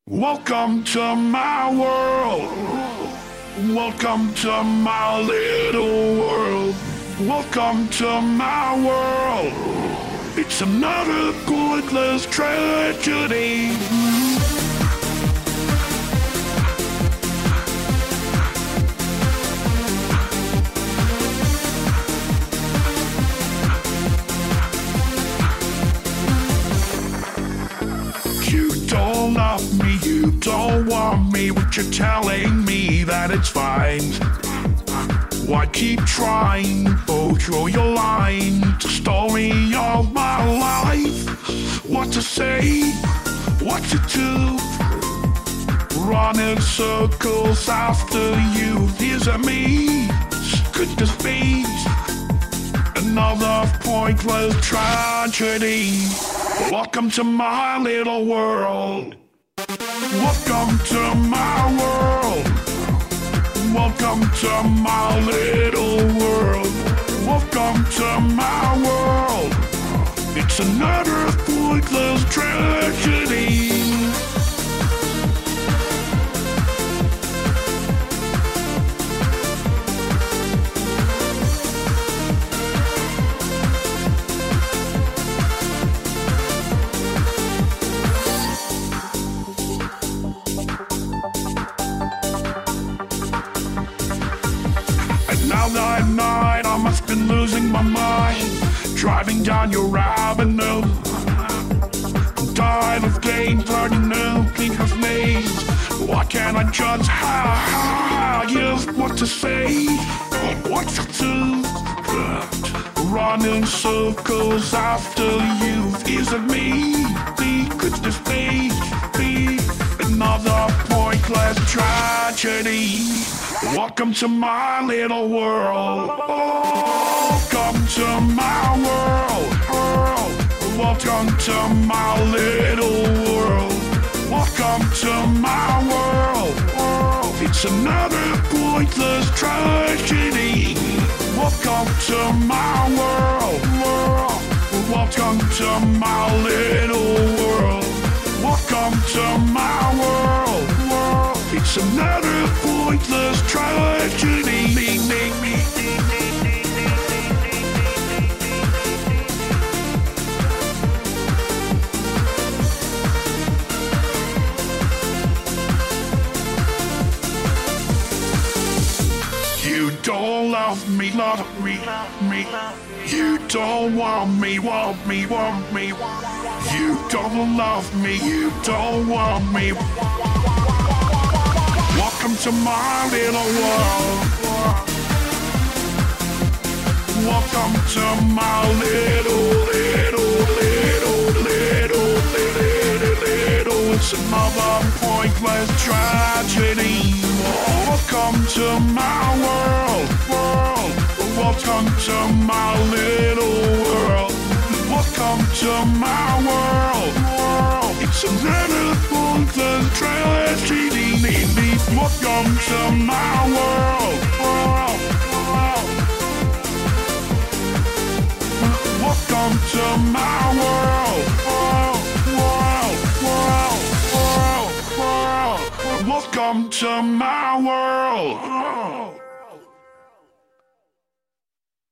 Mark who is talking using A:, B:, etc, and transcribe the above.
A: Welcome to my world. Welcome to my little world. Welcome to my world. It's another pointless tragedy. You don't love me, you don't want me, but you're telling me that it's fine. Why keep trying? Oh, draw your line to story of my life. What to say, what to do. Run in circles after you. Here's a me, could this be another pointless tragedy? Welcome to my little world. Welcome to my world. Welcome to my little world. Welcome to my world. It's another pointless tragedy. Now that night, I must be losing my mind. Driving down your avenue, tired of games, learning new things of me. Why can't I just just what to say, what to do? Running circles after you. Is it me? Could this be another pointless tragedy? Welcome to my little world. Welcome to my world. Welcome to my little world. Welcome to my world. It's another pointless tragedy. Welcome to my world. Welcome to my little world. Welcome to my world. It's another pointless tragedy. You don't love me, me. You don't want me. You don't love me, you don't want me. Welcome to my little world. Welcome to my little. It's another pointless tragedy. Welcome to my world. Welcome to my little world. Welcome to my world. It's another pointless tragedy. Welcome to my world. Welcome to my world. Welcome to my world.